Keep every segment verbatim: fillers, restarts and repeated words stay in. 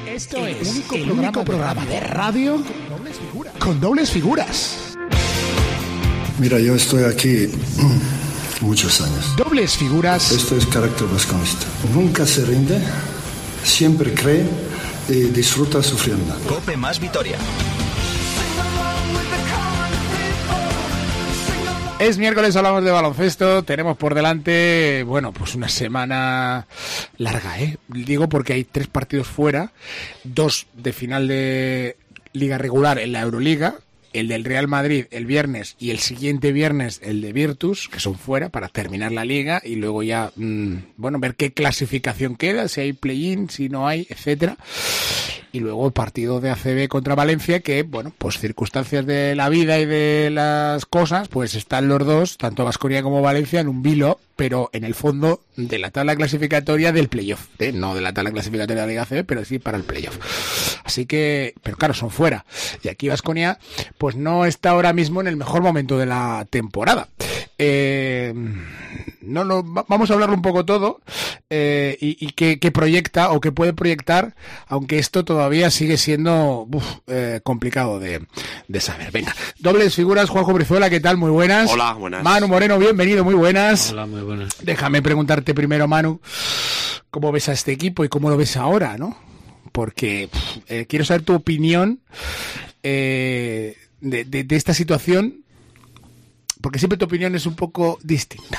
Esto es el único, el programa, único programa de radio con dobles figuras. Con dobles figuras. Mira, yo estoy aquí muchos años. Dobles figuras. Esto es carácter vasconista. Nunca se rinde, siempre cree y disfruta sufriendo. Cope más Vitoria. Es miércoles, hablamos de baloncesto, tenemos por delante, bueno, pues una semana larga, ¿eh? Digo porque hay tres partidos fuera, dos de final de liga regular en la Euroliga, el del Real Madrid el viernes y el siguiente viernes el de Virtus, que son fuera para terminar la liga y luego ya, mmm, bueno, ver qué clasificación queda, si hay play-in, si no hay, etcétera. Y luego el partido de A C B contra Valencia, que, bueno, pues circunstancias de la vida y de las cosas, pues están los dos, tanto Baskonia como Valencia, en un vilo, pero en el fondo de la tabla clasificatoria del playoff, ¿eh? No de la tabla clasificatoria de la Liga A C B, pero sí para el playoff. Así que, pero claro, son fuera. Y aquí Baskonia, pues no está ahora mismo en el mejor momento de la temporada. Eh, no, no, vamos a hablarlo un poco todo eh, y, y qué, qué proyecta o qué puede proyectar, aunque esto todavía sigue siendo uf, eh, complicado de, de saber. Venga, dobles figuras, Juanjo Brizuela, ¿qué tal? Muy buenas. Hola, buenas. Manu Moreno, bienvenido, muy buenas. Hola, muy buenas. Déjame preguntarte primero, Manu, ¿cómo ves a este equipo y cómo lo ves ahora, no? Porque pff, eh, quiero saber tu opinión eh, de, de, de esta situación, porque siempre tu opinión es un poco distinta.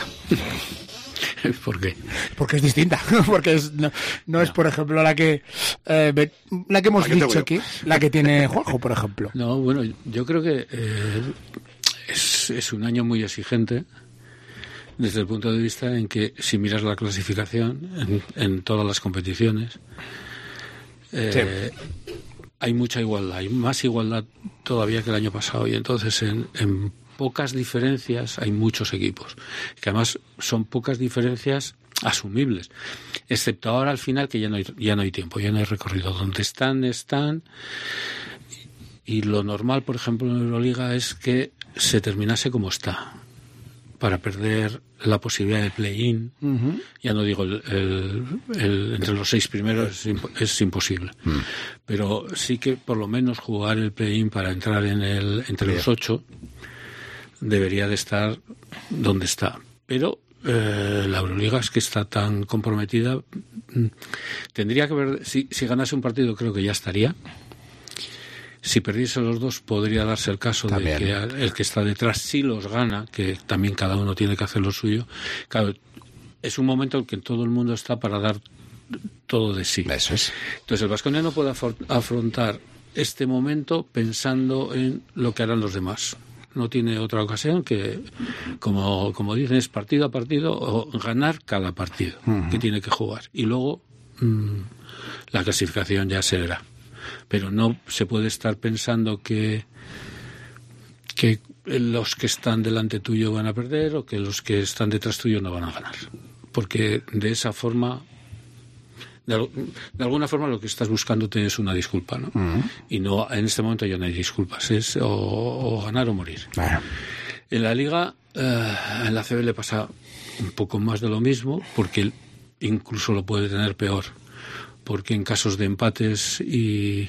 ¿Por qué? Porque es distinta, porque es, no, no es, por ejemplo, la que eh, la que hemos dicho aquí, la que tiene Juanjo, por ejemplo. No, bueno, yo creo que eh, es, es un año muy exigente desde el punto de vista en que si miras la clasificación en, en todas las competiciones, eh, sí. hay mucha igualdad, hay más igualdad todavía que el año pasado, y entonces en, en pocas diferencias hay muchos equipos, que además son pocas diferencias asumibles, excepto ahora al final, que ya no hay, ya no hay tiempo, ya no hay recorrido. Donde están, están, y lo normal, por ejemplo, en Euroliga es que se terminase como está, para perder la posibilidad de play-in. Uh-huh. Ya no digo el, el, el entre los seis primeros, es, imp- es imposible, uh-huh. pero sí que por lo menos jugar el play-in para entrar en el entre yeah. los ocho debería de estar donde está. Pero eh, la Euroliga es que está tan comprometida. Tendría que ver, si, si ganase un partido creo que ya estaría. Si perdiese los dos podría darse el caso también de que el que está detrás sí los gana, que también cada uno tiene que hacer lo suyo. Claro, es un momento en que todo el mundo está para dar todo de sí. Eso es. Entonces el Baskonia no puede afrontar este momento pensando en lo que harán los demás. No tiene otra ocasión que, como, como dicen, es partido a partido o ganar cada partido uh-huh. que tiene que jugar. Y luego mmm, la clasificación ya se verá. Pero no se puede estar pensando que, que los que están delante tuyo van a perder o que los que están detrás tuyo no van a ganar. Porque de esa forma, de, de alguna forma lo que estás buscando es una disculpa, ¿no? Uh-huh. Y no, en este momento ya no hay disculpas, es o, o ganar o morir. Bueno. En la Liga, eh, en la A C B le pasa un poco más de lo mismo, porque incluso lo puede tener peor, porque en casos de empates y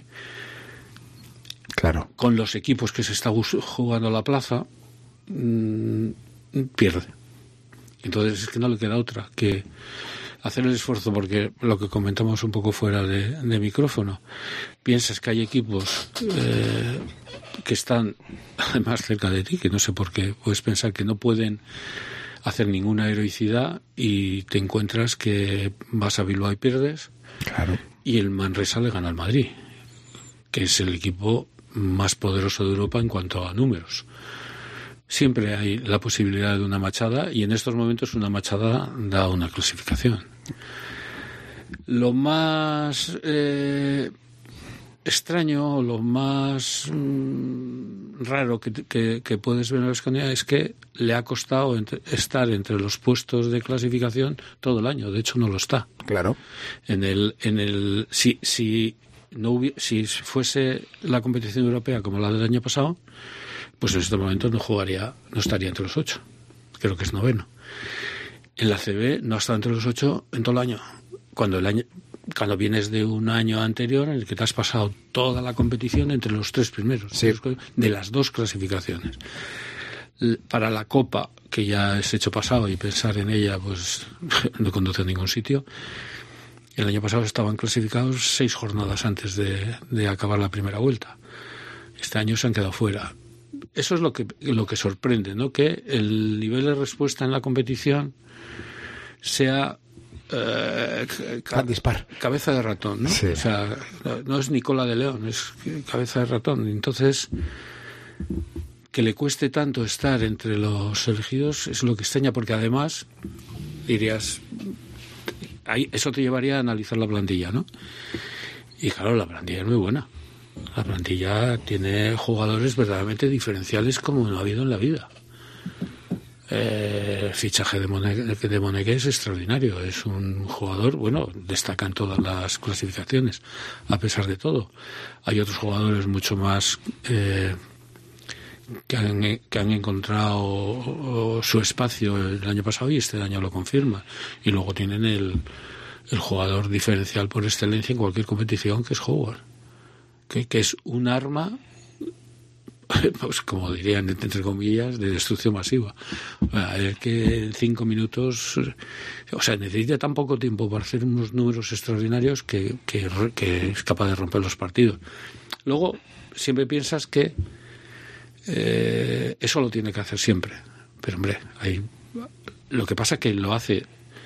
claro, con los equipos que se está jugando la plaza, mmm, pierde. Entonces es que no le queda otra que hacer el esfuerzo, porque lo que comentamos un poco fuera de, de micrófono, piensas que hay equipos eh, que están además cerca de ti, que no sé por qué puedes pensar que no pueden hacer ninguna heroicidad, y te encuentras que vas a Bilbao y pierdes. Claro. Y el Manresa le gana al Madrid, que es el equipo más poderoso de Europa en cuanto a números. Siempre hay la posibilidad de una machada, y en estos momentos una machada da una clasificación. Lo más eh, extraño, lo más mmm, raro que, que, que puedes ver en la Baskonia es que le ha costado entre, estar entre los puestos de clasificación todo el año. De hecho, no lo está. Claro. En el, en el, si, si, no hubiera, si fuese la competición europea como la del año pasado, pues en este momento no jugaría, no estaría entre los ocho. Creo que es noveno. En la C B no ha estado entre los ocho en todo el año. Cuando el año cuando vienes de un año anterior en el que te has pasado toda la competición entre los tres primeros, sí. de las dos clasificaciones. Para la Copa, que ya es hecho pasado y pensar en ella pues no conduce a ningún sitio, el año pasado estaban clasificados seis jornadas antes de, de acabar la primera vuelta. Este año se han quedado fuera. Eso es lo que, lo que sorprende, ¿no? Que el nivel de respuesta en la competición sea eh, ca- dispar. cabeza de ratón, ¿no? Sí. O sea, no es ni cola de león, es cabeza de ratón. Entonces, que le cueste tanto estar entre los elegidos es lo que extraña, porque además dirías, ahí, eso te llevaría a analizar la plantilla, ¿no? Y claro, la plantilla es muy buena. La plantilla tiene jugadores verdaderamente diferenciales como no ha habido en la vida. Eh, el fichaje de Moneque, de Moneque es extraordinario. Es un jugador, bueno, destaca en todas las clasificaciones, a pesar de todo. Hay otros jugadores mucho más... Eh, Que han, que han encontrado su espacio el año pasado y este año lo confirma. Y luego tienen el, el jugador diferencial por excelencia en cualquier competición, que es Howard, que, que es un arma, pues como dirían entre comillas, de destrucción masiva. El que en cinco minutos, o sea, necesita tan poco tiempo para hacer unos números extraordinarios que, que, que es capaz de romper los partidos. Luego siempre piensas que Eh, eso lo tiene que hacer siempre, pero hombre, hay, lo que pasa es que lo hace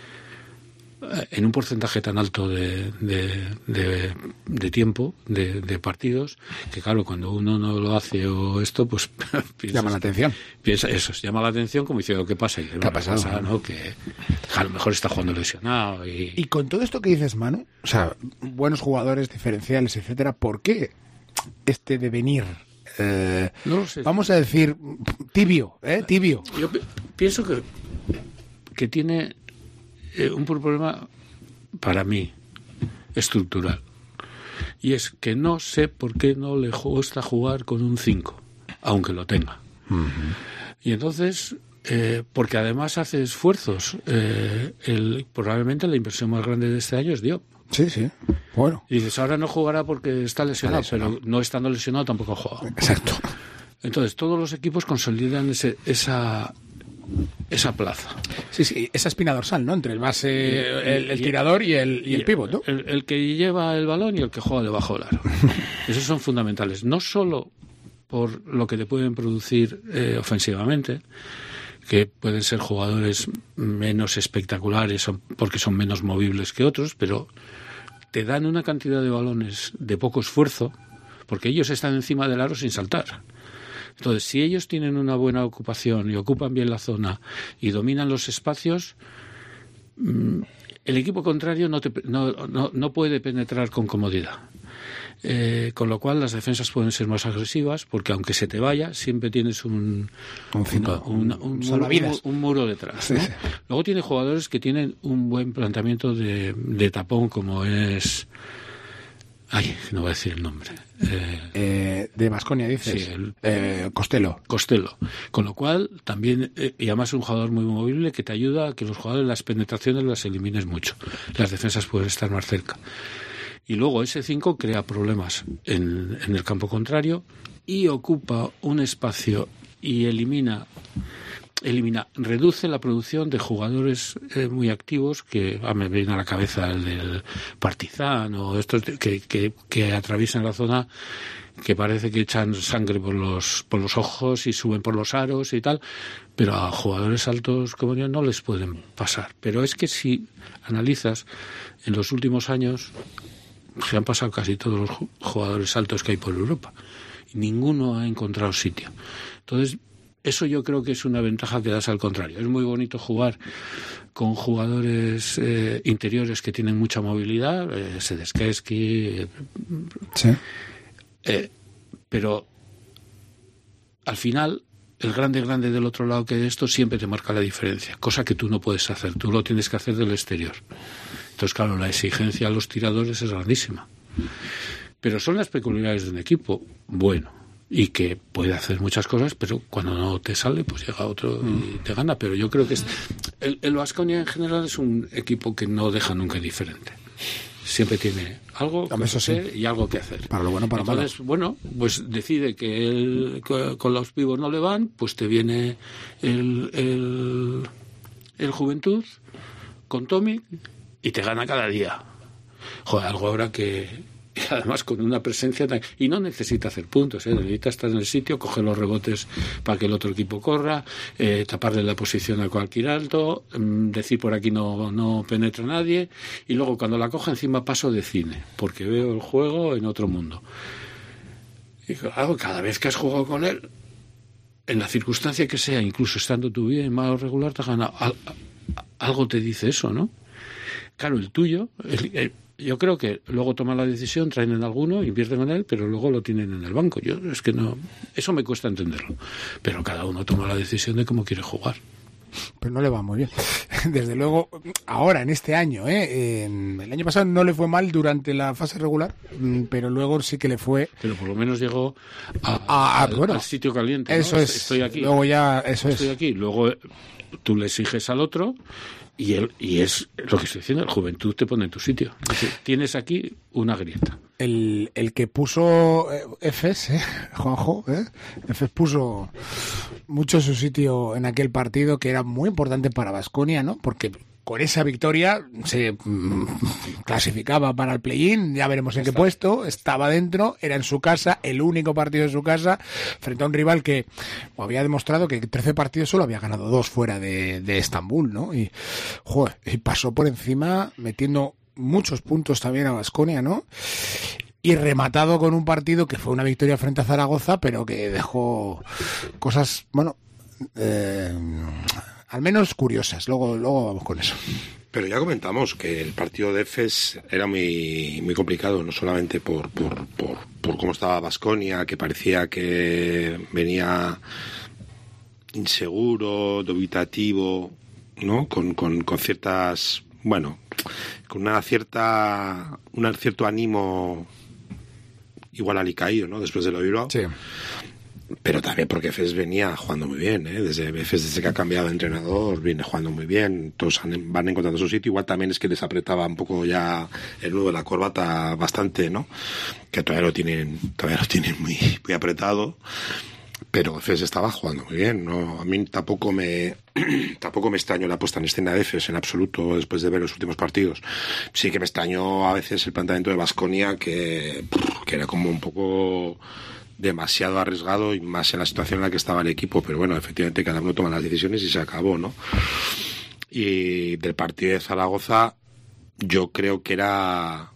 en un porcentaje tan alto de, de, de, de tiempo, de, de partidos, que claro, cuando uno no lo hace o esto, pues piensas, llama la atención. Piensa, eso, llama la atención como diciendo, ¿qué pasa? ¿Qué, ¿Qué ha pasado? Pasa, ¿no? Que a lo mejor está jugando lesionado. Y... y con todo esto que dices, Manu, o sea, buenos jugadores, diferenciales, etcétera, ¿por qué este devenir? Eh, no lo sé. Vamos a decir tibio, ¿eh? Tibio. Yo pi- pienso que, que tiene eh, un problema para mí estructural, y es que no sé por qué no le gusta jugar con un cinco, aunque lo tenga. Uh-huh. Y entonces, eh, porque además hace esfuerzos, eh, el, probablemente la inversión más grande de este año es Diop. Sí, sí. Bueno. Y dices, ahora no jugará porque está lesionado, está lesionado, pero no estando lesionado tampoco ha jugado. Exacto. Entonces, todos los equipos consolidan ese, esa, esa plaza. Sí, sí, esa espina dorsal, ¿no? Entre el base, el, el tirador y el, y el pívot, ¿no? El, el que lleva el balón y el que juega debajo del aro. Esos son fundamentales. No solo por lo que te pueden producir eh, ofensivamente, que pueden ser jugadores menos espectaculares porque son menos movibles que otros, pero te dan una cantidad de balones de poco esfuerzo, porque ellos están encima del aro sin saltar. Entonces, si ellos tienen una buena ocupación y ocupan bien la zona y dominan los espacios, el equipo contrario no, te, no, no, no puede penetrar con comodidad. Eh, con lo cual las defensas pueden ser más agresivas, porque aunque se te vaya siempre tienes un un, cinco, una, una, un, salvavidas. un, un muro detrás, ¿no? Sí. Luego tiene jugadores que tienen un buen planteamiento de, de tapón, como es, ay, no voy a decir el nombre, eh, eh, de Baskonia dices, sí, el, eh, Costello Costello, con lo cual también, eh, y además es un jugador muy movible que te ayuda a que los jugadores las penetraciones las elimines mucho, las defensas pueden estar más cerca. Y luego ese cinco crea problemas en, en el campo contrario y ocupa un espacio y elimina, elimina reduce la producción de jugadores eh, muy activos, que ah, me viene a la cabeza el del Partizan o estos que, que, que atraviesan la zona, que parece que echan sangre por los, por los ojos y suben por los aros y tal, pero a jugadores altos como yo no les pueden pasar. Pero es que si analizas en los últimos años, se han pasado casi todos los jugadores altos que hay por Europa y ninguno ha encontrado sitio. Entonces, eso yo creo que es una ventaja que das al contrario. Es muy bonito jugar con jugadores eh, interiores que tienen mucha movilidad, eh, Sedeskeski, eh, sí. eh, pero al final el grande grande del otro lado que esto siempre te marca la diferencia, cosa que tú no puedes hacer, tú lo tienes que hacer del exterior. Entonces, claro, la exigencia a los tiradores es grandísima. Pero son las peculiaridades de un equipo bueno y que puede hacer muchas cosas, pero cuando no te sale, pues llega otro y te gana. Pero yo creo que es, el, el Baskonia en general es un equipo que no deja nunca indiferente. siempre tiene algo que hacer y algo que hacer. Para lo bueno, para lo malo. Entonces, bueno, pues decide que él, con los pibos no le van, pues te viene el, el, el Juventud con Tommy y te gana cada día. Joder, algo ahora que... además con una presencia tan... y no necesita hacer puntos, ¿eh? Necesita estar en el sitio, coger los rebotes para que el otro equipo corra, eh, taparle la posición a cualquier alto, mmm, decir por aquí no, no penetra nadie, y luego cuando la coja encima paso de cine, porque veo el juego en otro mundo. Y claro, cada vez que has jugado con él, en la circunstancia que sea, incluso estando tú bien, mal o regular, te has ganado. Al, algo te dice eso, ¿no? Claro, el tuyo... El, el, yo creo que luego toman la decisión, traen en alguno, invierten en él, pero luego lo tienen en el banco. Yo es que no, eso me cuesta entenderlo. Pero cada uno toma la decisión de cómo quiere jugar. Pero no le va muy bien. Desde luego, ahora, en este año, ¿eh? El año pasado no le fue mal durante la fase regular, pero luego sí que le fue... Pero por lo menos llegó a, a, a, al, bueno, al sitio caliente, ¿no? Eso es. Estoy aquí. Luego ya, eso Estoy es. aquí. Luego tú le exiges al otro... Y, el, y es lo que estoy diciendo, el Juventud te pone en tu sitio. Es decir, tienes aquí una grieta. El, el que puso eh, Efes, eh, Juanjo, eh, Efes puso mucho su sitio en aquel partido que era muy importante para Baskonia, ¿no? Porque con esa victoria se mm, clasificaba para el play-in, ya veremos en qué puesto, estaba dentro, era en su casa, el único partido de su casa, frente a un rival que había demostrado que trece partidos solo había ganado dos fuera de, de Estambul, ¿no? Y, joder, y pasó por encima metiendo muchos puntos también a Baskonia, ¿no? Y rematado con un partido que fue una victoria frente a Zaragoza, pero que dejó cosas, bueno... Eh, al menos curiosas, luego luego vamos con eso. Pero ya comentamos que el partido de Efes era muy muy complicado, no solamente por por, por, por cómo estaba Baskonia, que parecía que venía inseguro, dubitativo, ¿no? Con, con, con ciertas, bueno, con una cierta, un cierto ánimo igual alicaído, ¿no? Después del Bilbao. Sí. Pero también porque Efes venía jugando muy bien, ¿eh? Desde Efes, desde que ha cambiado de entrenador, viene jugando muy bien, todos han, van encontrando su sitio. Igual también es que les apretaba un poco ya el nudo de la corbata bastante, ¿no? Que todavía lo tienen, todavía lo tienen muy, muy apretado. Pero Efes estaba jugando muy bien, ¿no? A mí tampoco me tampoco me extrañó la puesta en escena de Efes en absoluto después de ver los últimos partidos. Sí que me extrañó a veces el planteamiento de Baskonia, que, que era como un poco demasiado arriesgado y más en la situación en la que estaba el equipo, pero bueno, efectivamente cada uno toma las decisiones y se acabó, ¿no? Y del partido de Zaragoza yo creo que era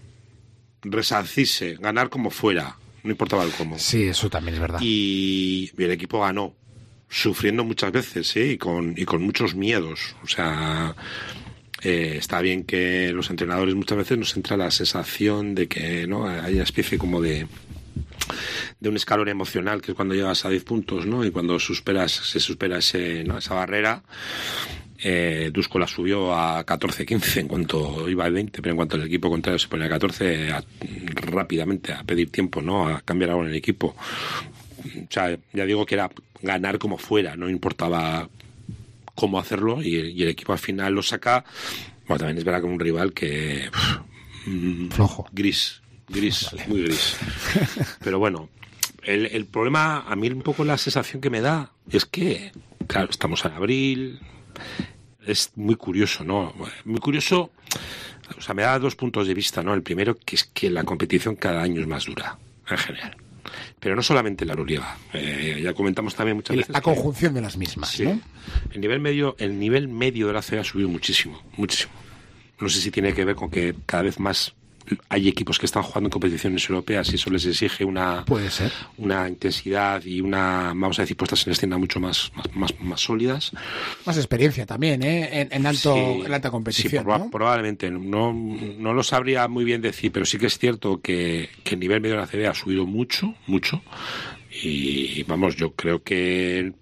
resarcirse, ganar como fuera, no importaba el cómo. Sí, eso también es verdad. Y, y el equipo ganó, sufriendo muchas veces, ¿eh? y con y con muchos miedos, o sea... Eh, está bien que los entrenadores muchas veces nos entra la sensación de que no hay una especie como de de un escalón emocional, que es cuando llegas a diez puntos, ¿no? Y cuando superas, se supera ese, ¿no? esa barrera. eh, Dusko la subió a catorce quince en cuanto iba a veinte, pero en cuanto el equipo contrario se ponía a catorce, a, rápidamente a pedir tiempo, ¿no? A cambiar algo en el equipo. O sea, ya digo que era ganar como fuera, no importaba cómo hacerlo, y, y el equipo al final lo saca. Bueno, también es verdad que un rival que pff, flojo, gris, gris, vale. Muy gris. Pero bueno, el, el problema, a mí un poco la sensación que me da es que, claro, estamos en abril, es muy curioso, ¿no? Muy curioso, o sea, me da dos puntos de vista, ¿no? El primero, que es que la competición cada año es más dura, en general. Pero no solamente la Euroliga, eh, ya comentamos también muchas veces la conjunción de las mismas, sí, ¿no? El nivel medio, el nivel medio de la C B ha subido muchísimo, muchísimo. No sé si tiene que ver con que cada vez más hay equipos que están jugando en competiciones europeas y eso les exige una puede ser una intensidad y una, vamos a decir, puestas en escena mucho más más, más, más sólidas, más experiencia también, ¿eh? en, en alto sí, en alta competición, sí, proba- ¿no? probablemente no no lo sabría muy bien decir, pero sí que es cierto que, que el nivel medio de la C B ha subido mucho mucho y vamos, yo creo que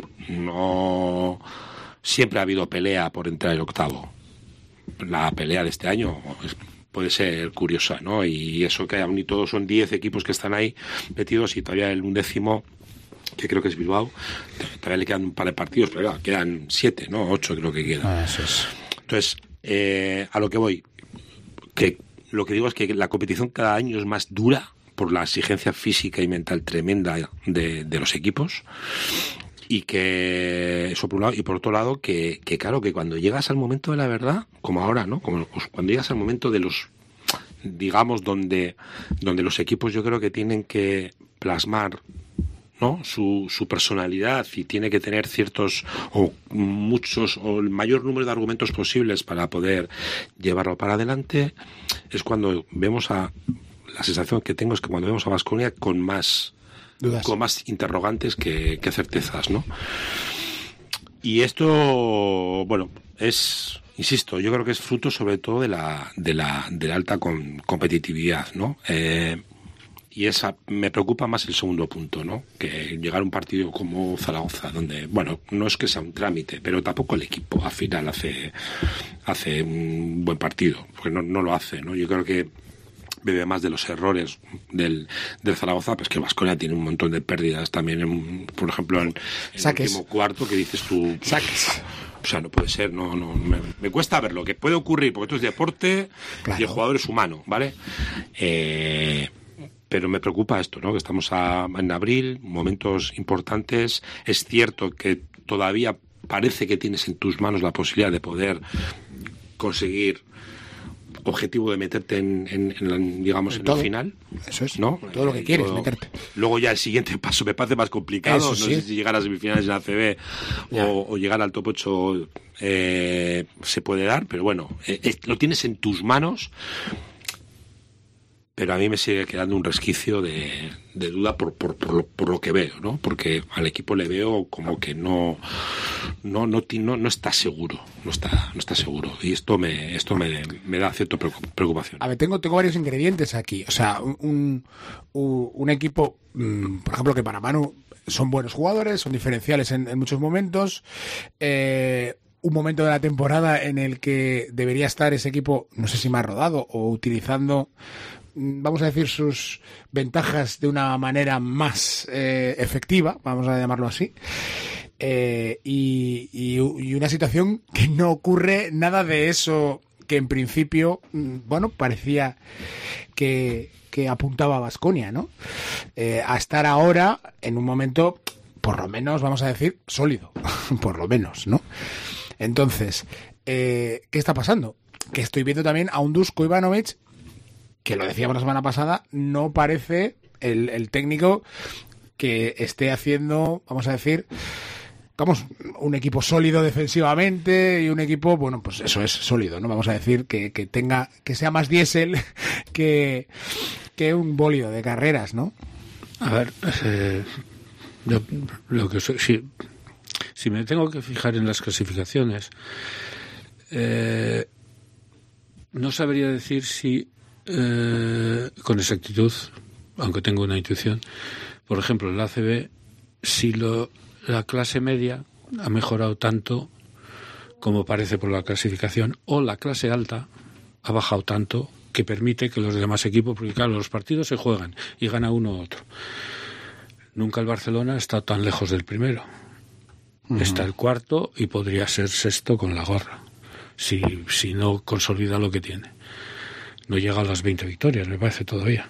no siempre ha habido pelea por entrar el octavo. La pelea de este año es, puede ser curiosa, ¿no? Y eso que aún y todos son diez equipos que están ahí metidos y todavía el undécimo, que creo que es Bilbao, todavía le quedan un par de partidos, pero claro, quedan siete, ¿no? Ocho creo que quedan. Ah, eso es. Entonces, eh, a lo que voy, que lo que digo es que la competición cada año es más dura por la exigencia física y mental tremenda de, de los equipos. Y que, eso por un lado, y por otro lado, que, que claro, que cuando llegas al momento de la verdad, como ahora, ¿no? Como cuando llegas al momento de los, digamos, donde, donde los equipos yo creo que tienen que plasmar, ¿no? Su, su personalidad y tiene que tener ciertos, o muchos, o el mayor número de argumentos posibles para poder llevarlo para adelante, es cuando vemos a, la sensación que tengo es que cuando vemos a Baskonia con más, dudas, con más interrogantes que, que certezas, ¿no? Y esto, bueno, es, insisto, yo creo que es fruto sobre todo de la de la, de la alta con, competitividad, ¿no? Eh, y esa me preocupa más el segundo punto, ¿no? Que llegar a un partido como Zaragoza, donde, bueno, no es que sea un trámite, pero tampoco el equipo al final hace hace un buen partido, porque no, no lo hace, ¿no? Yo creo que bebe más de los errores del, del Zaragoza, pues que Baskonia tiene un montón de pérdidas también, en, por ejemplo, en, en el último cuarto, que dices tú... Saques. O sea, no puede ser, no, no, me, me cuesta ver lo que puede ocurrir, porque esto es deporte, claro, y el jugador es humano, ¿vale? Eh, pero me preocupa esto, ¿no? Que estamos a, en abril, momentos importantes. Es cierto que todavía parece que tienes en tus manos la posibilidad de poder conseguir objetivo de meterte en, en, en, en digamos, en, en el final. Eso es, ¿no? Todo lo que quieres, luego, meterte. Luego ya el siguiente paso me parece más complicado. Eso, no sí. sé si llegar a semifinales de la A C B o, o llegar al top ocho eh, se puede dar, pero bueno, eh, lo tienes en tus manos. Pero a mí me sigue quedando un resquicio de, de duda por, por, por, lo, por lo que veo, ¿no? Porque al equipo le veo como que no no no no, no está seguro, no está no está seguro, y esto me esto me, me da cierta preocupación. A ver, tengo tengo varios ingredientes aquí, o sea, un un, un equipo, por ejemplo, que para Manu son buenos jugadores, son diferenciales en, en muchos momentos. Eh, un momento de la temporada en el que debería estar ese equipo, no sé si más rodado o utilizando, vamos a decir, sus ventajas de una manera más eh, efectiva, vamos a llamarlo así, eh, y, y, y una situación que no ocurre nada de eso que en principio, bueno, parecía que, que apuntaba a Baskonia, ¿no? Eh, a estar ahora en un momento, por lo menos, vamos a decir, sólido, por lo menos, ¿no? Entonces, eh, ¿qué está pasando? Que estoy viendo también a un Dusko Ivanovic, que lo decíamos la semana pasada, no parece el, el técnico que esté haciendo, vamos a decir, vamos, un equipo sólido defensivamente y un equipo, bueno, pues eso es sólido, ¿no? Vamos a decir que, que tenga, que sea más diésel que, que un bólido de carreras, ¿no? A ver, eh, yo, lo que soy, si, si me tengo que fijar en las clasificaciones, eh, no sabría decir si Eh, con exactitud, aunque tengo una intuición, por ejemplo, en la A C B, si lo, la clase media ha mejorado tanto como parece por la clasificación, o la clase alta ha bajado tanto que permite que los demás equipos, porque claro, los partidos se juegan y gana uno u otro. Nunca el Barcelona está tan lejos del primero. Uh-huh. Está el cuarto y podría ser sexto con la gorra, si, si no consolida lo que tiene. No llega a las veinte victorias, me parece, todavía.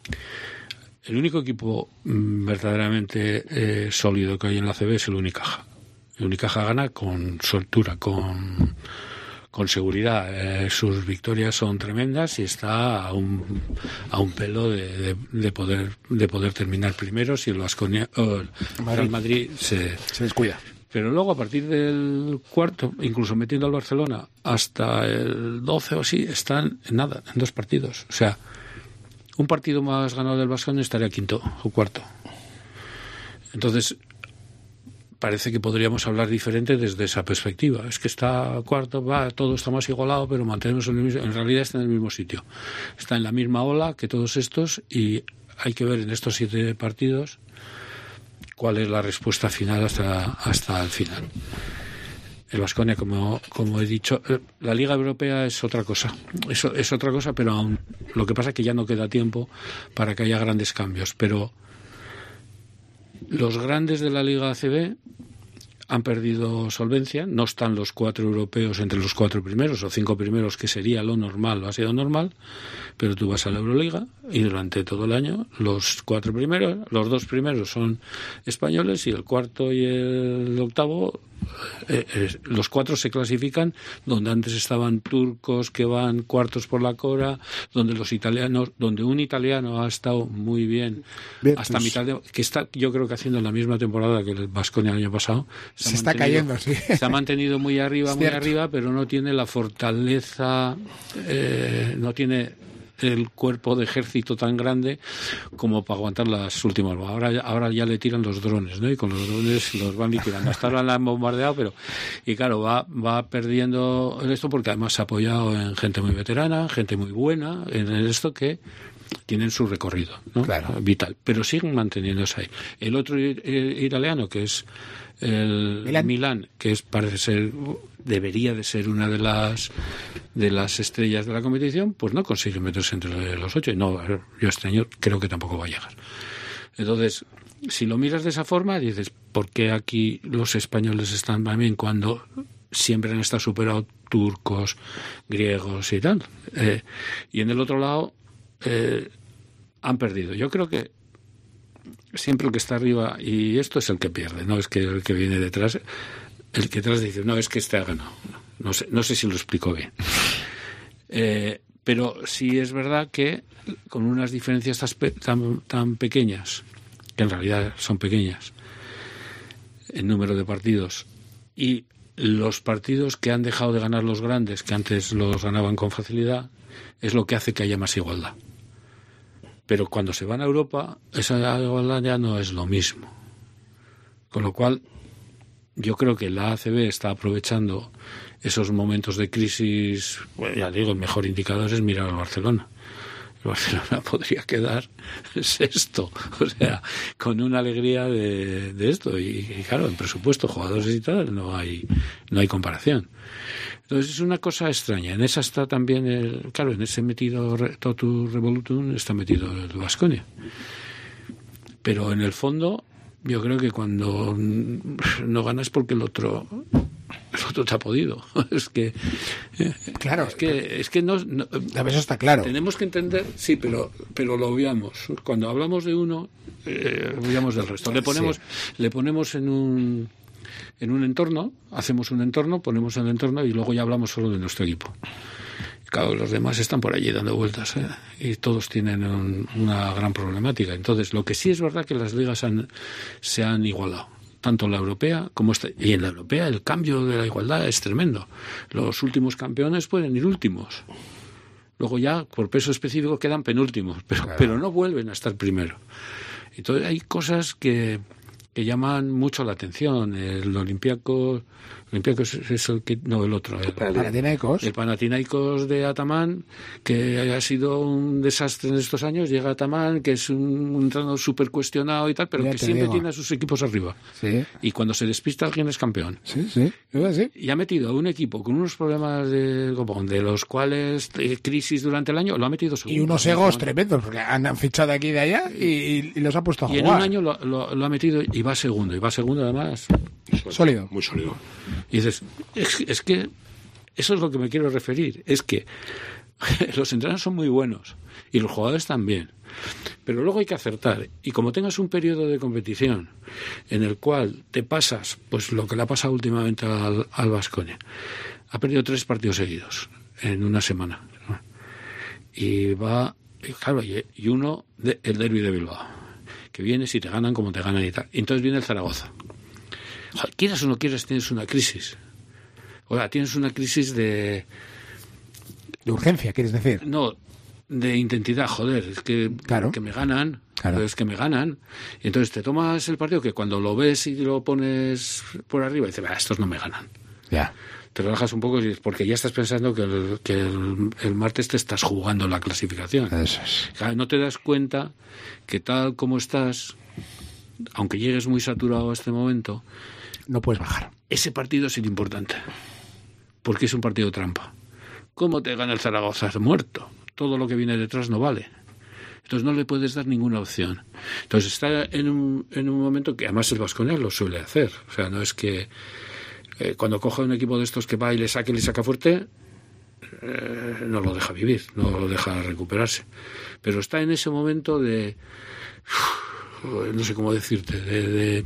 El único equipo mmm, verdaderamente eh, sólido que hay en la A C B es el Unicaja. El Unicaja gana con soltura, con, con seguridad. Eh, sus victorias son tremendas y está a un, a un pelo de, de, de, poder, de poder terminar primero si el Baskonia, oh, el Real Madrid se, se descuida. Pero luego, a partir del cuarto, incluso metiendo al Barcelona, hasta el doce o así, están en nada, en dos partidos. O sea, un partido más ganado del Baskonia estaría quinto o cuarto. Entonces, parece que podríamos hablar diferente desde esa perspectiva. Es que está cuarto, va, todo está más igualado, pero mantenemos el mismo, en realidad está en el mismo sitio. Está en la misma ola que todos estos y hay que ver en estos siete partidos cuál es la respuesta final hasta hasta el final. El Baskonia, como como he dicho, la Liga Europea es otra cosa, es, es otra cosa, pero aún, lo que pasa es que ya no queda tiempo para que haya grandes cambios, pero los grandes de la Liga A C B han perdido solvencia, no están los cuatro europeos entre los cuatro primeros o cinco primeros, que sería lo normal, lo ha sido normal, pero tú vas a la Euroliga y durante todo el año los cuatro primeros, los dos primeros son españoles y el cuarto y el octavo, eh, eh, los cuatro se clasifican donde antes estaban turcos que van cuartos por la Cora, donde los italianos, donde un italiano ha estado muy bien, bien hasta pues, mitad de, que está yo creo que haciendo la misma temporada que el Baskonia el año pasado. Se, se está cayendo, sí. Se ha mantenido muy arriba, muy arriba, pero no tiene la fortaleza, eh, no tiene el cuerpo de ejército tan grande como para aguantar las últimas. Ahora, ahora ya le tiran los drones, ¿no? Y con los drones los van liquidando. Hasta ahora la han bombardeado, pero... Y claro, va, va perdiendo esto porque además se ha apoyado en gente muy veterana, gente muy buena, en esto que... tienen su recorrido, ¿no? Claro. Vital, pero siguen manteniéndose ahí. El otro italiano, que es el Milán, Milán que es parece ser debería de ser una de las de las estrellas de la competición, pues no consigue meterse entre los ocho. Y no, yo este año creo que tampoco va a llegar. Entonces, si lo miras de esa forma, dices, ¿por qué aquí los españoles están también cuando siempre han estado superados turcos, griegos y tal? Eh, y en el otro lado Eh, han perdido. Yo creo que siempre el que está arriba, y esto es el que pierde, no es que el que viene detrás, el que detrás dice, no, es que este ha ganado. No sé, no sé si lo explico bien. Eh, pero sí es verdad que con unas diferencias tan, tan pequeñas, que en realidad son pequeñas, en número de partidos, y los partidos que han dejado de ganar los grandes, que antes los ganaban con facilidad, es lo que hace que haya más igualdad. Pero cuando se van a Europa, esa igualdad ya no es lo mismo. Con lo cual, yo creo que la A C B está aprovechando esos momentos de crisis. Bueno, ya digo, el mejor indicador es mirar al Barcelona. El Barcelona podría quedar sexto, o sea, con una alegría de, de esto. Y, y claro, en presupuesto, jugadores y tal, no hay, no hay comparación. Entonces es una cosa extraña. En esa está también, el, claro, en ese metido Totu Revolutum está metido el Baskonia. Pero en el fondo, yo creo que cuando no ganas porque el otro, el otro te ha podido. Es que, claro, es que, es que no, no. Eso está claro. Tenemos que entender, sí, pero, pero lo obviamos. Cuando hablamos de uno, eh, obviamos del resto. Le ponemos, sí. le ponemos en un en un entorno, hacemos un entorno, ponemos el entorno y luego ya hablamos solo de nuestro equipo. Claro, los demás están por allí dando vueltas, ¿eh? Y todos tienen un, una gran problemática. Entonces, lo que sí es verdad que las ligas han, se han igualado, tanto en la europea como esta, y en la europea el cambio de la igualdad es tremendo. Los últimos campeones pueden ir últimos. Luego ya, por peso específico, quedan penúltimos, pero, claro. pero no vuelven a estar primero. Entonces, hay cosas que... que llaman mucho la atención. El Olympiacos, Olympiacos es el que no el otro, el Panathinaikos, el Panathinaikos de Ataman, que ha sido un desastre en estos años. Llega Ataman, que es un, un entrenador súper cuestionado y tal, pero ya que siempre digo. tiene a sus equipos arriba. Sí. Y cuando se despista alguien es campeón. Sí, sí. sí. Y ha metido a un equipo con unos problemas de, de los cuales de crisis durante el año, lo ha metido segundo. Y unos egos tremendos, porque han fichado de aquí y de allá y, y los ha puesto a y jugar. Y en un año lo, lo, lo ha metido y va segundo, y va segundo además. Sólido. Muy sólido. Y dices, es, es que eso es lo que me quiero referir, es que los entrenadores son muy buenos y los jugadores también, pero luego hay que acertar, y como tengas un periodo de competición en el cual te pasas, pues lo que le ha pasado últimamente al, al Baskonia, ha perdido tres partidos seguidos en una semana, ¿no? Y va, y claro, y, y uno, de, el derbi de Bilbao, que viene si te ganan como te ganan y tal, y entonces viene el Zaragoza. Joder, quieras o no quieras, tienes una crisis. O sea, tienes una crisis de... De urgencia, ¿quieres decir? No, de identidad, joder, es que, claro. que me ganan, claro. es que me ganan. Y entonces te tomas el partido que cuando lo ves y lo pones por arriba, dices, estos no me ganan. Ya. Te relajas un poco porque ya estás pensando que el, que el, el martes te estás jugando la clasificación. Eso es. O sea, no te das cuenta que tal como estás, aunque llegues muy saturado a este momento, no puedes bajar. Ese partido es importante, porque es un partido trampa. ¿Cómo te gana el Zaragoza? Muerto. Todo lo que viene detrás no vale. Entonces no le puedes dar ninguna opción. Entonces está en un, en un momento que además el Baskonia lo suele hacer. O sea, no es que eh, cuando coge un equipo de estos que va y le saca y le saca fuerte, eh, no lo deja vivir, no lo deja recuperarse. Pero está en ese momento de... Uf, no sé cómo decirte, de... de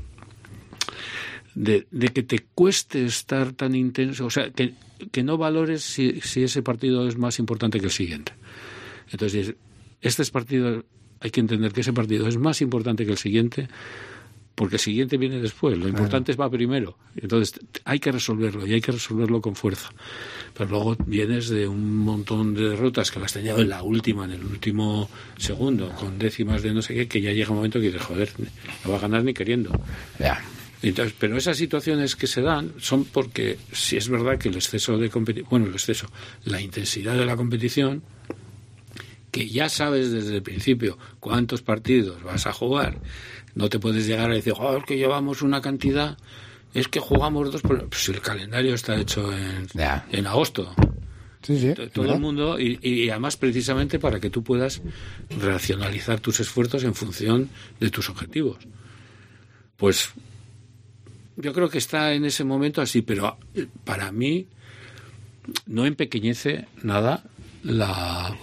De, de que te cueste estar tan intenso, o sea, que, que no valores si, si ese partido es más importante que el siguiente. Entonces, este es partido, hay que entender que ese partido es más importante que el siguiente, porque el siguiente viene después, lo importante va primero. Entonces, hay que resolverlo, y hay que resolverlo con fuerza. Pero luego vienes de un montón de derrotas que las has tenido en la última, en el último segundo, con décimas de no sé qué, que ya llega un momento que dices, joder, no va a ganar ni queriendo. Ya. Entonces, pero esas situaciones que se dan son porque si es verdad que el exceso de competición, bueno, el exceso, la intensidad de la competición, que ya sabes desde el principio cuántos partidos vas a jugar, no te puedes llegar a decir, oh, es que llevamos una cantidad, es que jugamos dos, por... pues el calendario está hecho en, yeah. en agosto. Sí, sí, todo ¿verdad? El mundo y, y además precisamente para que tú puedas racionalizar tus esfuerzos en función de tus objetivos. Pues yo creo que está en ese momento así, pero para mí no empequeñece nada la,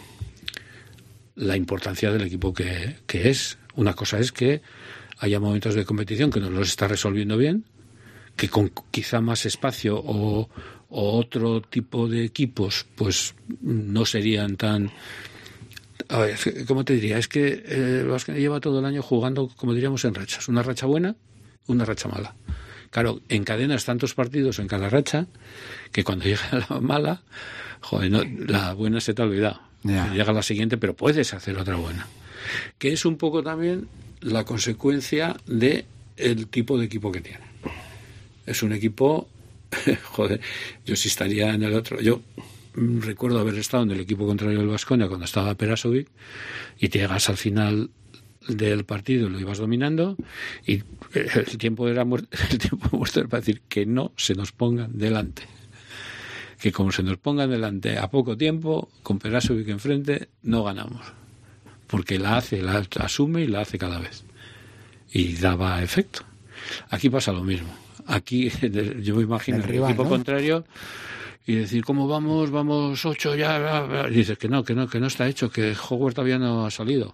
la importancia del equipo que, que es. Una cosa es que haya momentos de competición que no los está resolviendo bien, que con quizá más espacio o, o otro tipo de equipos pues no serían tan... A ver, ¿cómo te diría? Es que eh, el Baskonia lleva todo el año jugando, como diríamos, en rachas. Una racha buena, una racha mala. Claro, encadenas tantos partidos en cada racha que cuando llega la mala, joder, no, la buena se te ha olvidado. Yeah. Llega la siguiente, pero puedes hacer otra buena. Que es un poco también la consecuencia de el tipo de equipo que tiene. Es un equipo, joder, yo sí estaría en el otro. Yo recuerdo haber estado en el equipo contrario del Baskonia cuando estaba Perasovic y te llegas al final del partido, lo ibas dominando y el tiempo era muerto, el tiempo muerto era para decir que no se nos pongan delante, que como se nos pongan delante a poco tiempo con Perasovic enfrente no ganamos, porque la hace, la asume y la hace cada vez y daba efecto. Aquí pasa lo mismo. Aquí yo me imagino el, el rival, equipo ¿no? contrario y decir, ¿cómo vamos? Vamos ocho ya. Y dices que no, que no, que no está hecho, que Howard todavía no ha salido.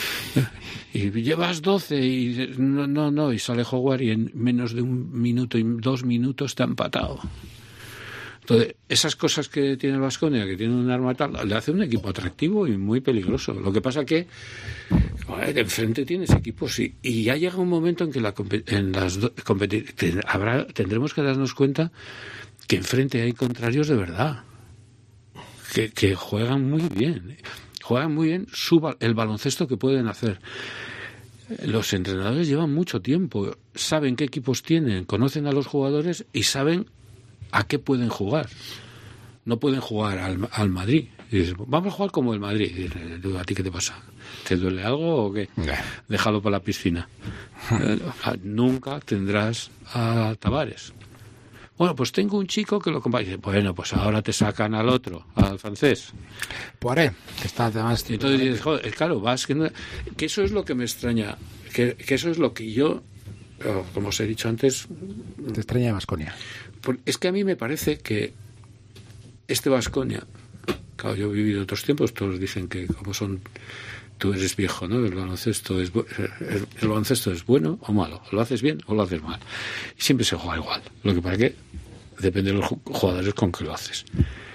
Y llevas doce y no, no, no, y sale Howard y en menos de un minuto y dos minutos te ha empatado. Entonces, esas cosas que tiene el Baskonia, que tiene un arma tal, le hace un equipo atractivo y muy peligroso. Lo que pasa que joder, enfrente tienes equipos y, y ya llega un momento en que la, en las competi- habrá, tendremos que darnos cuenta que enfrente hay contrarios de verdad, que, que juegan muy bien, juegan muy bien su, el baloncesto que pueden hacer. Los entrenadores llevan mucho tiempo, saben qué equipos tienen, conocen a los jugadores y saben a qué pueden jugar. No pueden jugar al, al Madrid. Y dices, vamos a jugar como el Madrid. Y dices, ¿a ti qué te pasa? ¿Te duele algo o qué? Déjalo para la piscina. eh, nunca tendrás a Tavares. Bueno, pues tengo un chico que lo acompaña. Bueno, pues ahora te sacan al otro, al francés. Poiré, que está además... Y entonces dices, joder, claro, vas... Que, no, que eso es lo que me extraña. Que, que eso es lo que yo, como os he dicho antes... Te extraña de Baskonia. Es que a mí me parece que este Baskonia... Claro, yo he vivido otros tiempos, todos dicen que como son... Tú eres viejo, ¿no? El baloncesto es el, el baloncesto es bueno o malo. Lo haces bien o lo haces mal. Y siempre se juega igual. Lo que para qué depende de los jugadores con que lo haces.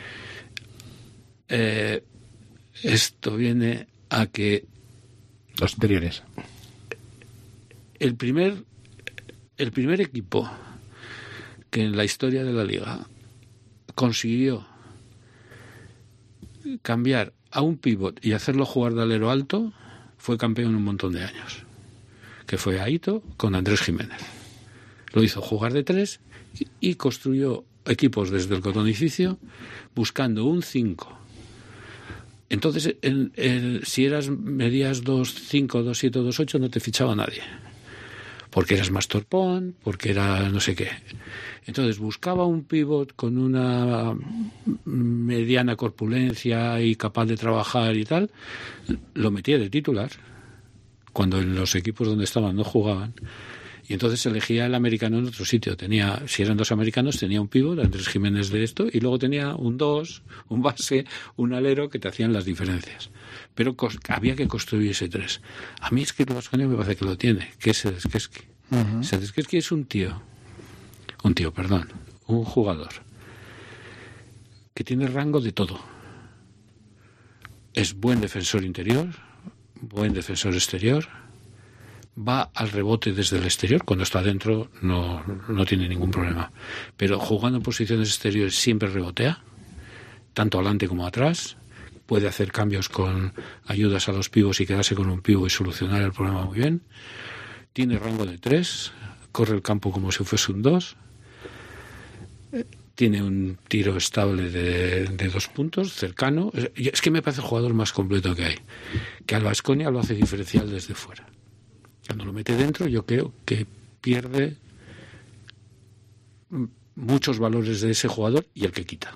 Eh, esto viene a que los anteriores. El primer el primer equipo que en la historia de la liga consiguió cambiar a un pívot y hacerlo jugar de alero alto fue campeón un montón de años, que fue Aito con Andrés Jiménez. Lo hizo jugar de tres y construyó equipos desde el cotonificio buscando un cinco. Entonces el, el, si eras medías dos cinco, dos siete, dos ocho no te fichaba nadie, porque eras más torpón, porque era no sé qué. Entonces buscaba un pívot con una mediana corpulencia y capaz de trabajar y tal, lo metía de titular, cuando en los equipos donde estaban no jugaban. Y entonces elegía el americano en otro sitio. Tenía, si eran dos americanos, tenía un pívot, Andrés Jiménez de esto, y luego tenía un dos, un base, un alero que te hacían las diferencias. Pero cos- había que construir ese tres. A mí es que el Baskonia me parece que lo tiene, que es Sedeskeski. Uh-huh. Sedeskeski es un tío, un tío, perdón, un jugador que tiene rango de todo. Es buen defensor interior, buen defensor exterior, va al rebote desde el exterior, cuando está dentro no, no tiene ningún problema, pero jugando en posiciones exteriores siempre rebotea, tanto adelante como atrás, puede hacer cambios con ayudas a los pivos y quedarse con un pivo y solucionar el problema muy bien, tiene rango de tres, corre el campo como si fuese un dos, tiene un tiro estable de, de dos puntos, cercano. Es que me parece el jugador más completo que hay. Que al Baskonia lo hace diferencial desde fuera. Cuando lo mete dentro, yo creo que pierde muchos valores de ese jugador y el que quita.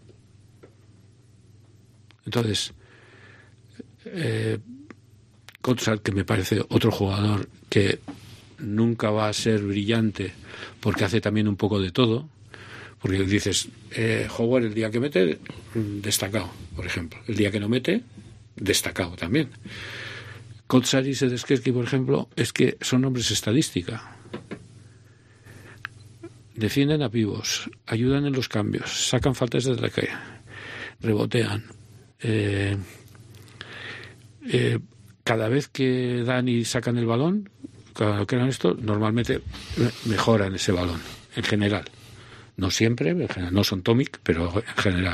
Entonces, eh, Kotsar, que me parece otro jugador que nunca va a ser brillante porque hace también un poco de todo. Porque dices, eh, Howard el día que mete, destacado, por ejemplo. El día que no mete, destacado también. Kotsar y Sedeskeski, por ejemplo, es que son hombres estadística. Defienden a pivos, ayudan en los cambios, sacan faltas de ataque, rebotean. Eh, eh, cada vez que dan y sacan el balón, cada que dan esto, normalmente mejoran ese balón, en general. No siempre, en general, no son Tomic, pero en general.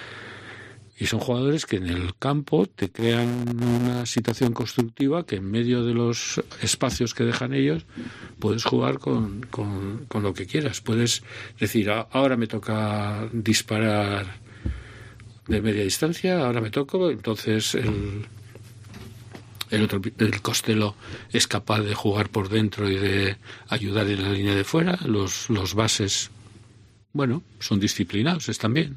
Y son jugadores que en el campo te crean una situación constructiva que en medio de los espacios que dejan ellos puedes jugar con, con, con lo que quieras. Puedes decir, ahora me toca disparar de media distancia, ahora me toco, entonces el, el otro, el Costello es capaz de jugar por dentro y de ayudar en la línea de fuera. Los, los bases, bueno, son disciplinados, están bien.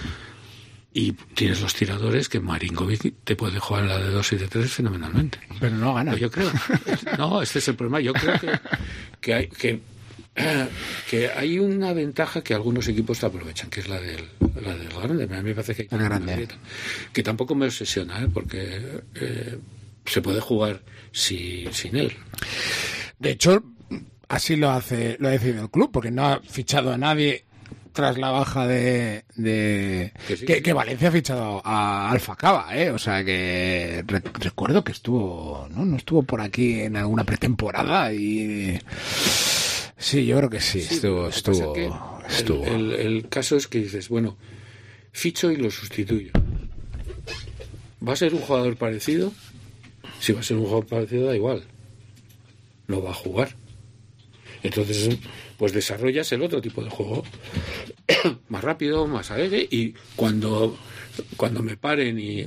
Y tienes los tiradores que Marinkovic te puede jugar en la de dos y de tres fenomenalmente. Pero no gana. Yo creo. No, este es el problema. Yo creo que, que hay que, que hay una ventaja que algunos equipos te aprovechan, que es la del, la del grande. A mí me parece que hay el grande. Que tampoco me obsesiona, ¿eh? Porque eh, se puede jugar si, sin él. De hecho, así lo hace, lo ha decidido el club, porque no ha fichado a nadie tras la baja de, de que, sí, que, sí. que Valencia ha fichado a Alfa Cava, ¿eh? O sea que re, recuerdo que estuvo, ¿no? No estuvo por aquí en alguna pretemporada y sí, yo creo que sí, sí estuvo, estuvo, que estuvo. El, el, el caso es que dices, bueno, ficho y lo sustituyo. ¿Va a ser un jugador parecido? Si va a ser un jugador parecido, da igual. No va a jugar. Entonces, pues desarrollas el otro tipo de juego más rápido, más alegre, y cuando cuando me paren y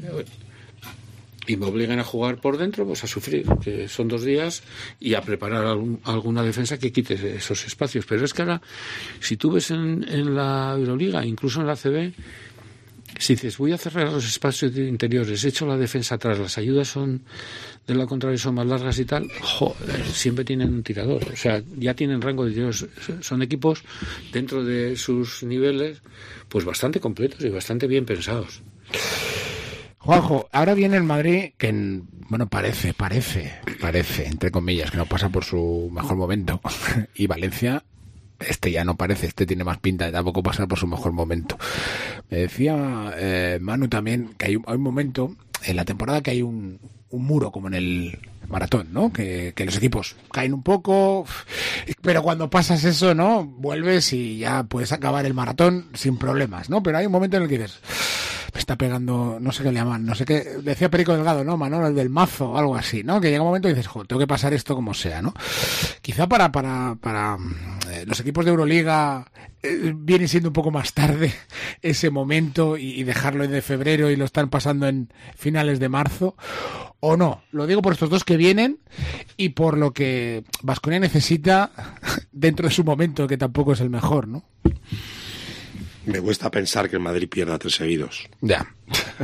y me obliguen a jugar por dentro, pues a sufrir, que son dos días, y a preparar algún, alguna defensa que quite esos espacios. Pero es que ahora, si tú ves en, en la Euroliga, incluso en la A C B, si dices, voy a cerrar los espacios interiores, echo la defensa atrás, las ayudas son de la contraria son más largas y tal, joder, siempre tienen un tirador. O sea, ya tienen rango de tiros. Son equipos dentro de sus niveles pues bastante completos y bastante bien pensados. Juanjo, ahora viene el Madrid que, bueno, parece, parece, parece, entre comillas, que no pasa por su mejor momento. Y Valencia, este ya no parece, este tiene más pinta de tampoco pasar por su mejor momento. Me decía eh, Manu también que hay un, hay un momento en la temporada que hay un, un muro como en el maratón, ¿no? Que, que los equipos caen un poco, pero cuando pasas eso, ¿no? Vuelves y ya puedes acabar el maratón sin problemas, ¿no? Pero hay un momento en el que dices, me está pegando, no sé qué le llaman, no sé qué, decía Perico Delgado, ¿no? Manolo, el del mazo, o algo así, ¿no? Que llega un momento y dices, joder, tengo que pasar esto como sea, ¿no? Quizá para, para, para eh, los equipos de Euroliga eh, viene siendo un poco más tarde ese momento y, y dejarlo en de febrero y lo están pasando en finales de marzo, o no. Lo digo por estos dos que vienen y por lo que Baskonia necesita dentro de su momento, que tampoco es el mejor, ¿no? Me cuesta pensar que el Madrid pierda tres seguidos. Ya.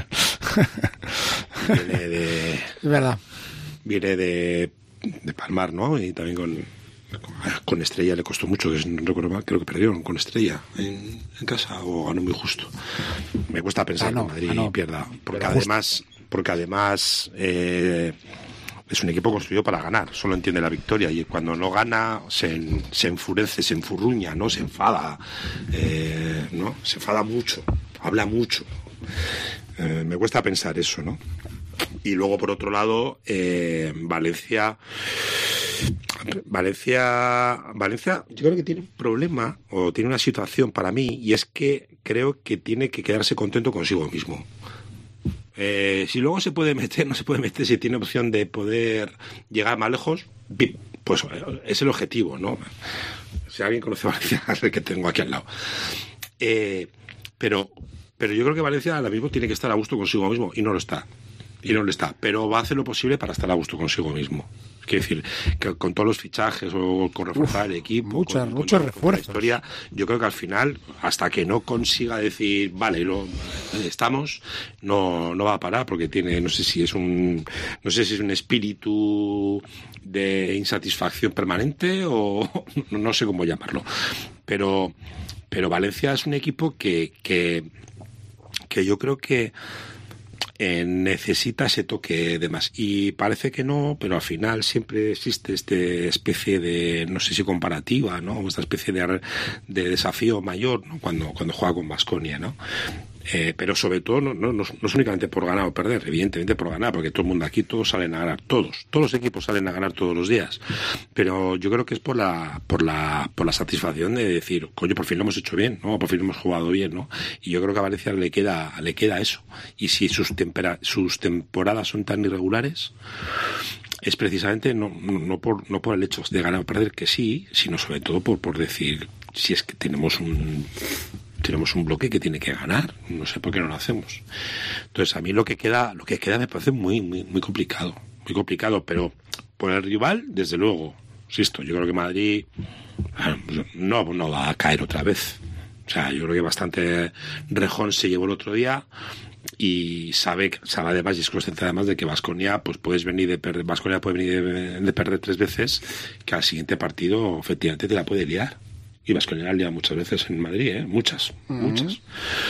Viene de... Es verdad. Viene de, de palmar, ¿no? Y también con, con Estrella le costó mucho, que no recuerdo mal, creo que perdieron con Estrella en, en casa o ganó muy justo. Me cuesta pensar ganó, que Madrid ganó, pierda, porque pero además, porque además eh, es un equipo construido para ganar, solo entiende la victoria y cuando no gana se, se enfurece, se enfurruña, ¿no? Se enfada, eh, ¿no? Se enfada mucho, habla mucho. Eh, me cuesta pensar eso, ¿no? Y luego, por otro lado, eh, Valencia... Valencia... Valencia, yo creo que tiene un problema, o tiene una situación para mí, y es que creo que tiene que quedarse contento consigo mismo. Eh, si luego se puede meter, no se puede meter, si tiene opción de poder llegar más lejos, pues es el objetivo, ¿no? Si alguien conoce Valencia, es el que tengo aquí al lado. Eh, pero... Pero yo creo que Valencia ahora mismo tiene que estar a gusto consigo mismo y no lo está. Y no lo está. Pero va a hacer lo posible para estar a gusto consigo mismo. Quiero decir, que con todos los fichajes o con reforzar el equipo, muchos, con, muchos con, refuerzos. Con la historia, yo creo que al final, hasta que no consiga decir, vale, lo, estamos, no, no va a parar porque tiene, no sé si es un, no sé si es un espíritu de insatisfacción permanente o no sé cómo llamarlo. Pero, pero Valencia es un equipo que, que que yo creo que eh, necesita ese toque de más. Y parece que no, pero al final siempre existe esta especie de, no sé si comparativa, ¿no? Esta especie de, de desafío mayor, ¿no? Cuando, cuando juega con Baskonia, ¿no? Eh, pero sobre todo no, no, no, no es únicamente por ganar o perder, evidentemente por ganar, porque todo el mundo aquí, todos salen a ganar, todos, todos los equipos salen a ganar todos los días, pero yo creo que es por la por la por la satisfacción de decir, coño, por fin lo hemos hecho bien, ¿no? Por fin hemos jugado bien, ¿no? Y yo creo que a Valencia le queda le queda eso, y si sus tempera, sus temporadas son tan irregulares, es precisamente no, no, no por no por el hecho de ganar o perder, que sí, sino sobre todo por por decir, si es que tenemos un tenemos un bloque que tiene que ganar, no sé por qué no lo hacemos. Entonces a mí lo que queda lo que queda me parece muy muy muy complicado, muy complicado, pero por el rival, desde luego, insisto, yo creo que Madrid no, no va a caer otra vez. O sea, yo creo que bastante rejón se llevó el otro día y sabe, sabe además y es consciente además de que Baskonia, pues puedes venir de perder, Baskonia puede venir de, de perder tres veces, que al siguiente partido efectivamente te la puede liar. Y Baskonia la lía muchas veces en Madrid, ¿eh? Muchas, uh-huh. muchas.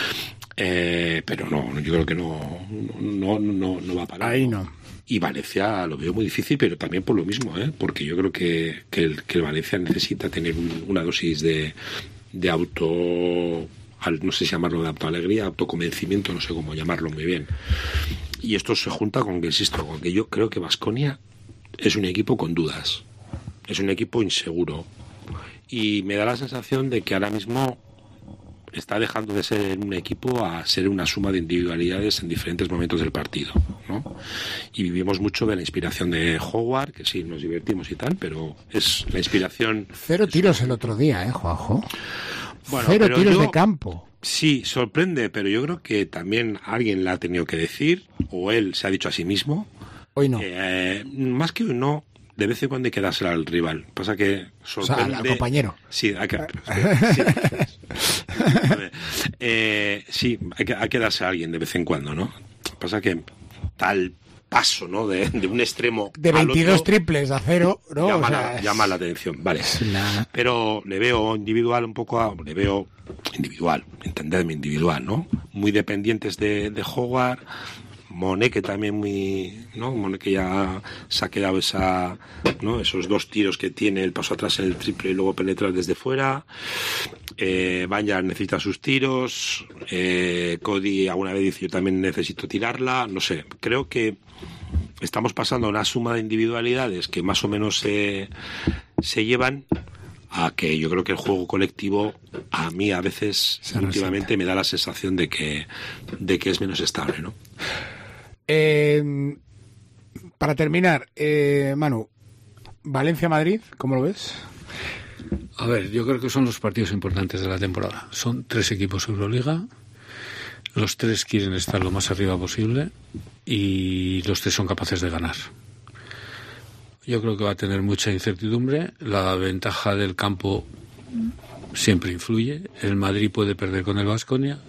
Eh, pero no, yo creo que no, no, no, no va a parar. Ahí no. Y Valencia lo veo muy difícil, pero también por lo mismo, ¿eh? Porque yo creo que, que, el, que el Valencia necesita tener un, una dosis de, de auto, no sé si llamarlo de autoalegría, autoconvencimiento, no sé cómo llamarlo muy bien. Y esto se junta con que, insisto, con que yo creo que Baskonia es un equipo con dudas, es un equipo inseguro. Y me da la sensación de que ahora mismo está dejando de ser un equipo a ser una suma de individualidades en diferentes momentos del partido, ¿no? Y vivimos mucho de la inspiración de Howard, que sí, nos divertimos y tal, pero es la inspiración... Cero tiros el otro día, ¿eh, Juanjo? Bueno, Cero tiros yo, de campo. Sí, sorprende, pero yo creo que también alguien la ha tenido que decir, o él se ha dicho a sí mismo. Hoy no. Eh, más que hoy no. De vez en cuando hay que dársela al rival. Pasa que sorprende... O sea, al compañero. Sí, hay que... Sí, eh, sí hay, que, hay que darse a alguien de vez en cuando, ¿no? Pasa que tal paso, ¿no? De, de un extremo de veintidós al otro, triples a cero, ¿no? Llama, o sea, la, llama la atención, vale. Nah. Pero le veo individual un poco... A, le veo individual, entenderme individual, ¿no? Muy dependientes de, de Howard... Monet, que también muy, ¿no? Monet que ya se ha quedado esa, ¿no? Esos dos tiros que tiene, el paso atrás en el triple y luego penetrar desde fuera. Eh, Banyar necesita sus tiros. Eh, Cody alguna vez dice yo también necesito tirarla. No sé, creo que estamos pasando a una suma de individualidades que más o menos se, se llevan a que yo creo que el juego colectivo a mí a veces se últimamente resiente. Me da la sensación de que, de que es menos estable, ¿no? Eh, para terminar, eh, Manu, Valencia-Madrid, ¿cómo lo ves? A ver, yo creo que son los partidos importantes de la temporada. Son tres equipos Euroliga, los tres quieren estar lo más arriba posible y los tres son capaces de ganar. Yo creo que va a tener mucha incertidumbre. La ventaja del campo siempre influye. El Madrid puede perder con el Baskonia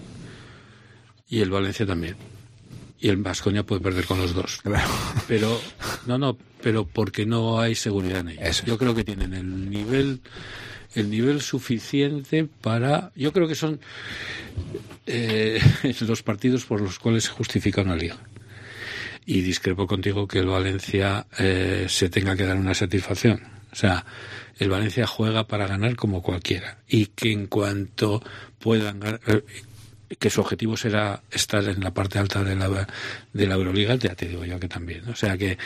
y el Valencia también. Y el Baskonia puede perder con los dos. Pero no, no, pero porque no hay seguridad en ellos. Eso. Yo creo que tienen el nivel, el nivel suficiente para. Yo creo que son eh, los partidos por los cuales se justifica una liga. Y discrepo contigo que el Valencia eh, se tenga que dar una satisfacción. O sea, el Valencia juega para ganar como cualquiera. Y que en cuanto puedan ganar, eh, que su objetivo será estar en la parte alta de la, de la Euroliga, ya te digo yo que también. O sea que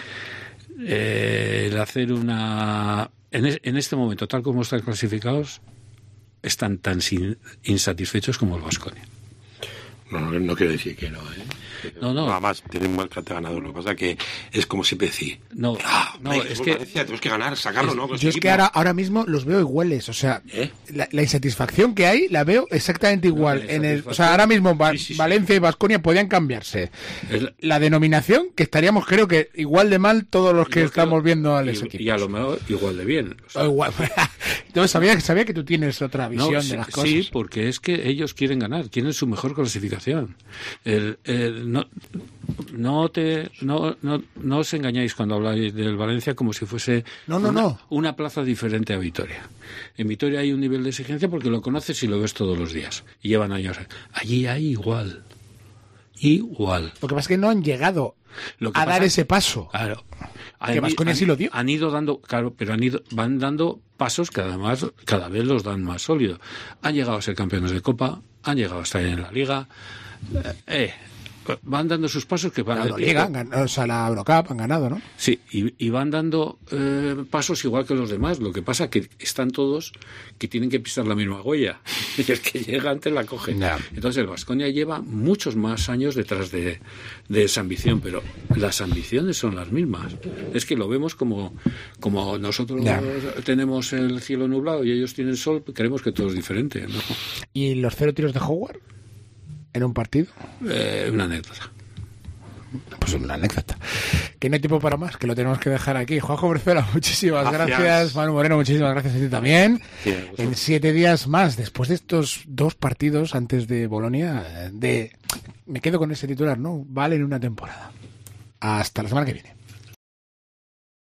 eh, el hacer una... En, es, en este momento, tal como están clasificados, están tan sin, insatisfechos como el Baskonia. No, no, no quiero decir que no, ¿eh? No, no. Nada más, tienen un buen cartel ganador. Lo que pasa es que es como siempre decir. No, ah, no, hombre, es que que. Valencia, tenemos que ganar, sacarlo, es, ¿no? Yo es que ahora, ahora mismo los veo iguales. O sea, ¿eh? la, la insatisfacción que hay la veo exactamente igual. No, en el, o sea, ahora mismo va, sí, sí, sí. Valencia y Baskonia podían cambiarse. El, la denominación, que estaríamos, creo que igual de mal todos los que estamos creo, viendo a los y, equipos. Y a lo mejor igual de bien. O sea. Igual. Yo sabía, sabía que tú tienes otra visión no, de las sí, cosas. Sí, porque es que ellos quieren ganar, quieren su mejor clasificación. El, el, no, no te no, no, no os engañáis cuando habláis del Valencia como si fuese no, no, una, no. una plaza diferente a Vitoria. En Vitoria hay un nivel de exigencia porque lo conoces y lo ves todos los días. Y llevan años. Allí hay igual. Igual. Lo que pasa es que no han llegado lo que a pasa, dar ese paso. Claro. Que Baskonia sí lo dio. Han ido dando, claro, pero han ido, van dando pasos que además cada vez los dan más sólidos. Han llegado a ser campeones de Copa, han llegado a estar en la Liga. Eh, van dando sus pasos que van la Euroliga, o sea, la Eurocup han ganado, ¿no? Sí, y, y van dando eh, pasos igual que los demás. Lo que pasa que están todos que tienen que pisar la misma huella y el que llega antes la coge. No. Entonces el Baskonia lleva muchos más años detrás de, de esa ambición, pero las ambiciones son las mismas. Es que lo vemos como, como nosotros no. tenemos el cielo nublado y ellos tienen sol, creemos que todo es diferente, ¿no? ¿Y los cero tiros de Howard? ¿En un partido? Eh, una anécdota. Pues una anécdota. Que no hay tiempo para más, que lo tenemos que dejar aquí. Juanjo Berzuela, muchísimas gracias. gracias. Manu Moreno, muchísimas gracias a ti también. Sí, en siete días más, después de estos dos partidos antes de Bolonia, de me quedo con ese titular, ¿no? Valen una temporada. Hasta la semana que viene.